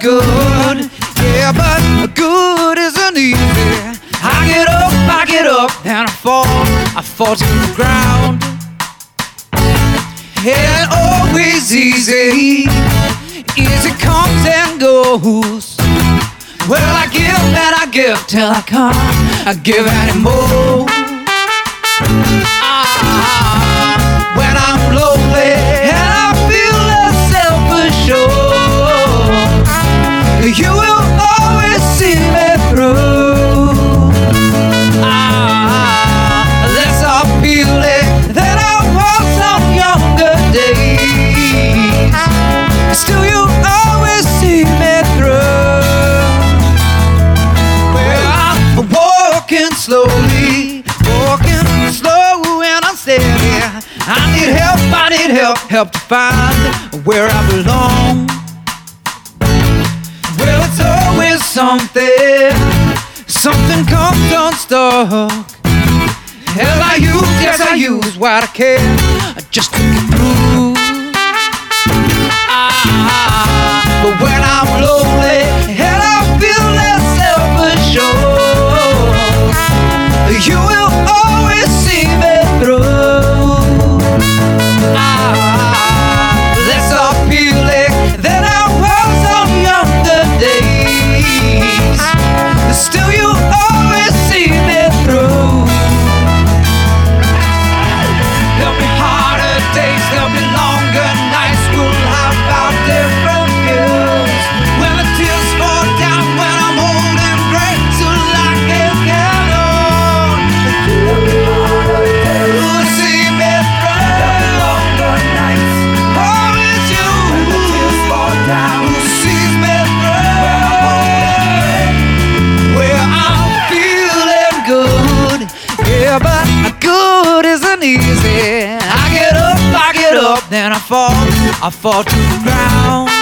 good. Yeah, but good isn't easy. I get up, and I fall to the ground. It ain't always easy. Easy comes and goes. Well, I give and I give till I can't give anymore. When I'm lonely and I feel less self-assured, you will always see me through. Less appealing than I was on younger days. Still, you always see me through. Well, I'm walking slowly, walking slow and unsteady. I need help to find where I belong. Well, it's always something comes unstuck. Hell, I use what I can just to get through. But when I'm lonely and I feel less self-assured, you will always see me through. Less appealing than I was on younger days. Still, you always see me through. There'll be harder days, there'll be longer nights. We'll have our different views. When the tears fall down, when I'm old and gray, so like a candle. There'll be harder days, you'll see me through. There'll be longer nights. Oh, it's you. When the tears fall down, who sees me through. Well, I'm feeling good. Yeah, but good isn't easy. I get up, then I fall to the ground.